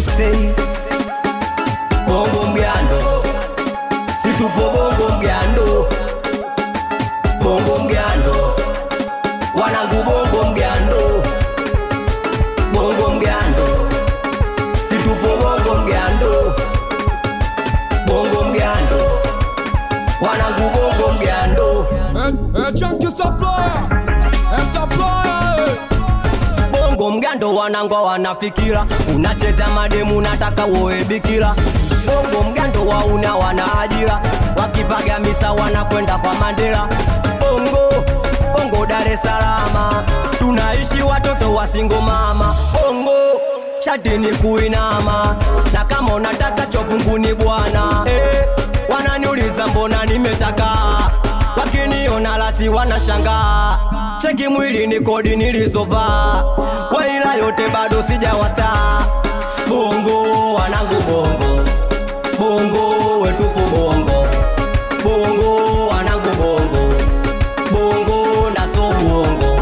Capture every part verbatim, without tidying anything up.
say bongo mgando, si tupo bongo mgando, bongo mgando, wanangu bongo mgando, bongo mgando, si tupo bongo mgando, bongo mgando, wanangu bongo mgando. Eh, eh, chunky supplier, eh, supplier. Bongo mgando wanangwa wanafikira, unacheza mademu nataka woe bikira. Bongo mgando wauna wana ajira, wakipaga misa wanakwenda kwa Mandela. Bongo, bongo Dar es Salaam, tunaishi watoto wa single mama. Bongo, shati ni kuinama, na kama unataka chofunguni bwana. Eh, wananiuliza mbona nimechaka, wakiniona lasi wanashangaa. Cheki mwili ni kodi nilizovaa, waila yote bado sijawasta. Bongo wanangu bongo, bongo wetupo bongo, bongo wanangu bongo, bongo naso bongo,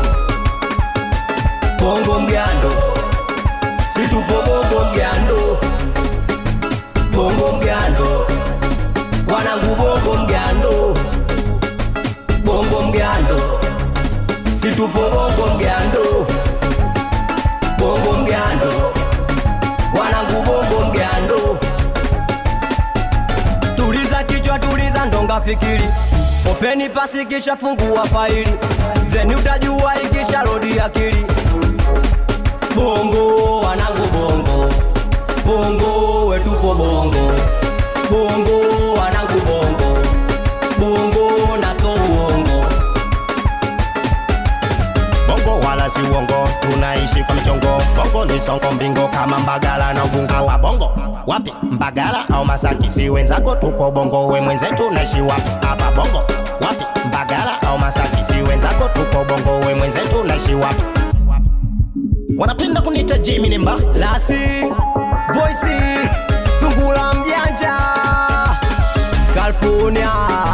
bongo mgando, situpo bongo mgando, bongo mgando, wanangu bongo mgando, bongo mgando, situpo bongo mgando, bongo mgando, wanangu bongo mgando. Tuliza kichwa tuliza ndonga fikiri, openi pasi kisha fungua faili, zeni utajua ikisha rodi akili. Bongo wanangu bongo, bongo wetupo bongo, bongo wanangu bongo, bongo naso bongo. Bongo wala si uongo, tunaishi kwa michongo. Bongo ni songo mbingo kama Mbagala na Ubungo. Wa bongo wapi? Mbagala au Masaki? Si wenzako tuko bongo, we mwenzetu naishi wapi? Hapa bongo wapi? Mbagala au Masaki? Si wenzako tuko bongo, we mwenzetu naishi wapi? Wanapenda kunita Jimmy Nimba Lasi, voice, Sungula mjanja, California,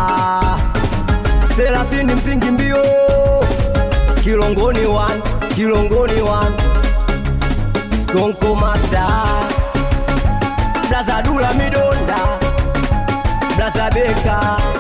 Selasi ni msingi mbio, Kilongoni one, Kilongoni one, Skonko master, Blaza Dula Midonda, Blaza Beka.